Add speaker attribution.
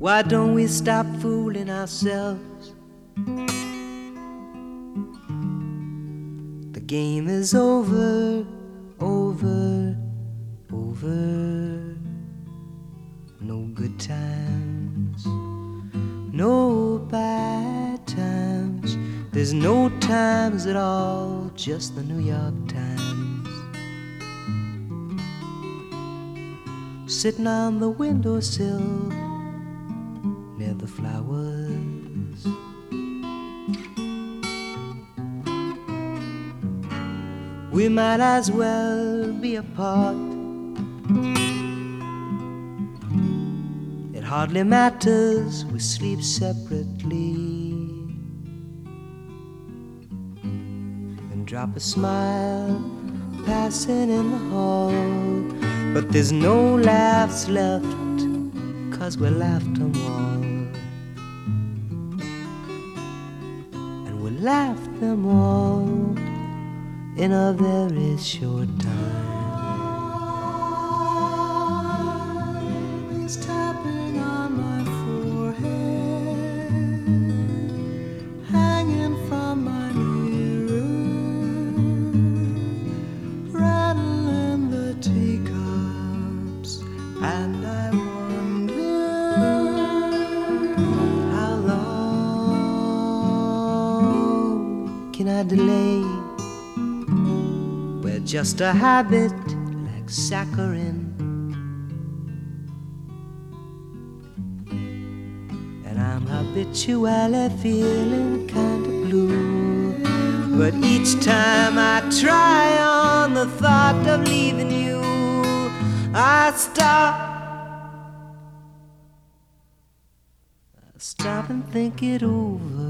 Speaker 1: Why don't we stop fooling ourselves? The game is over, over, over. No good times, no bad times. There's no times at all, just the New York Times. Sitting on the windowsill near the flowers, we might as well be apart. It hardly matters, we sleep separately. And drop a smile passing in the hall, but there's no laughs left, 'cause we laughed them all. And we laughed them all in a very short time. It's tapping on my forehead, hanging from my mirror, rattling the teacups, and I wonder how long can I delay? We're just a habit like saccharin, and I'm habitually feeling kind of blue. But each time I try on the thought of leaving you, I stop and think it over.